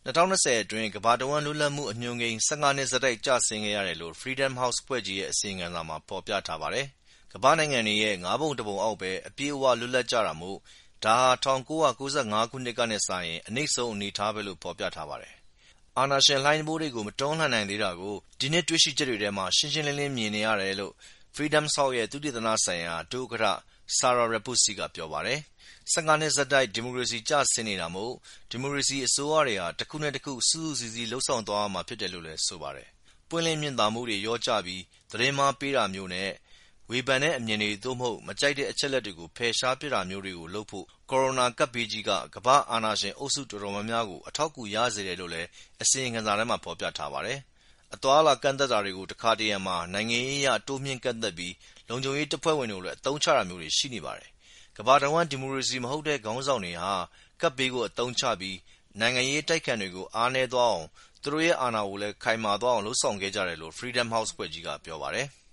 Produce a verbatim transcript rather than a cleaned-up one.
twenty twentyအတွင်းကမ္ဘာတဝန်းလွတ်လပ်မှုအညွှန်းကိန်းfifteenနှစ်ဆက်တိုက်ကျဆင်းခဲ့ရတယ်လို့ Freedom House အဖွဲ့ကြီးရဲ့အစီရင်ခံစာမှာဖော်ပြထားပါတယ်။ကမ္ဘာနိုင်ငံတွေရဲ့ငါးပုံတစ်ပုံအောက်ပဲအပြည့်အဝလွတ်လပ်ကြတာမို့ဒါဟာnineteen ninety-nineခုနှစ်ကနဲ့စာရင်အနိမ့်ဆုံးအနေအထားပဲလို့ဖော်ပြထားပါတယ်။အာဏာရှင်လှိုင်းတံပိုးတွေကိုမတွန်းလှန်နိုင်သေးတာကိုဒီနှစ်တွေ့ရှိချက်တွေထဲမှာရှင်းရှင်းလင်းလင်းမြင်နေရတယ်လို့ Freedom House ရဲ့သုတေသနဆိုင်ရာဒုဥက္ကဋ္ဌ Sarah Repucci ကပြောပါတယ်။fifteenနှစ်ဆက်တိုက်ဒီမိုကရေစီကျဆင်းနေတာမို့ဒီမိုကရေစီအစိုးရတွေဟာတစ်ခုနဲ့တစ်ခုစူးစူးစီးစီးလှုပ်ဆောင်သွားရမှာဖြစ်တယ်လို့လည်းဆိုပါတယ်။ပွင့်လင်းမြင်သာမှုတွေရောကျပြီးသတင်းမှားပေးတာမျိုးနဲ့ဝေဖန်တဲ့အမြင်တွေသို့မဟုတ်မကြိုက်တဲ့အချက်လက်တွေကိုဖယ်ရှားပစ်တာမျိုးတွေကိုလုပ်ဖို့ကိုရိုနာကပ်ဘေးကြီးကကမ္ဘာအာဏာရှင်အုပ်စုတော်တော်များများကိုအထောက်အကူရစေတယ်လို့လည်းအစီရင်ခံစာထဲမှာဖော်ပြထားပါတယ်။အသွားအလာကန့်သတ်တာတွေကိုတခါတရံမှာနိုင်ငံရေးအရတိုးမြှင့်ကန့်သတ်ပြီးလုံခြုံရေးတပ်ဖွဲ့ဝင်တွေကိုလည်းအသုံးချတာမျိုးတွေရှိနေပါတယ်။ကမ္ဘာတဝန်းဒီမိုကရေစီမဟုတ်တဲ့ခေါင်းဆောင်တွေဟာကပ်ဘေးကိုအသုံးချပြီးနိုင်ငံရေးတိုက်ခံတွေကိုအားနည်းသွားအောင်သူတို့ရဲ့အာဏာကိုလည်းခိုင်မာသွားအောင်လုပ်ဆောင်ခဲ့ကြတယ်လို့ Freedom House အဖွဲ့ကြီးကပြောပါတယ်။